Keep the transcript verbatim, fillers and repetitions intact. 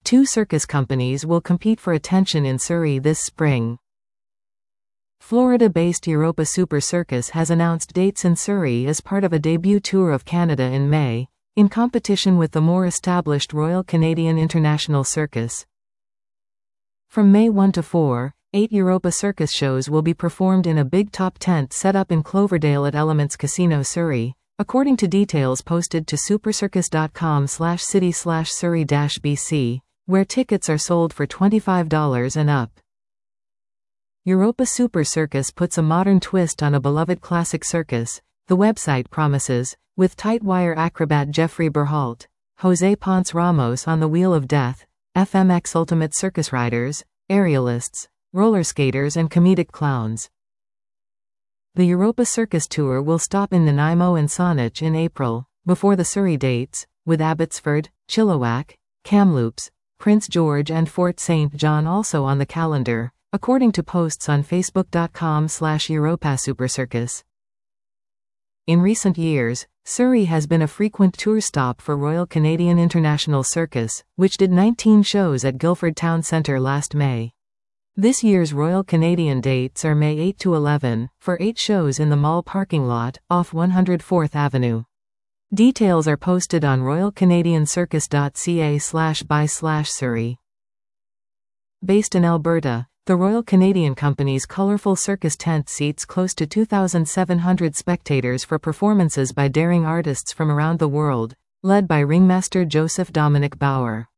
Two circus companies will compete for attention in Surrey this spring. Florida-based Europa Super Circus has announced dates in Surrey as part of a debut tour of Canada in May, in competition with the more established Royal Canadian International Circus. From May first to fourth, eight Europa Circus shows will be performed in a big top tent set up in Cloverdale at Elements Casino Surrey, according to details posted to supercircus.com slash city slash Surrey dash BC, where tickets are sold for twenty-five dollars and up. Europa Super Circus puts a modern twist on a beloved classic circus, the website promises, with tight-wire acrobat Jeffrey Berhalter, Jose Ponce Ramos on the Wheel of Death, F M X Ultimate Circus riders, aerialists, roller skaters and comedic clowns. The Europa Circus Tour will stop in Nanaimo and Saanich in April, before the Surrey dates, with Abbotsford, Chilliwack, Kamloops, Prince George and Fort Saint John also on the calendar, according to posts on facebook.com slash europasupercircus. In recent years, Surrey has been a frequent tour stop for Royal Canadian International Circus, which did nineteen shows at Guildford Town Centre last May. This year's Royal Canadian dates are May eighth to eleventh, for eight shows in the mall parking lot, off one hundred fourth Avenue. Details are posted on royalcanadiancircus.ca slash by slash Surrey. Based in Alberta, the Royal Canadian Company's colourful circus tent seats close to two thousand seven hundred spectators for performances by daring artists from around the world, led by ringmaster Joseph Dominic Bauer.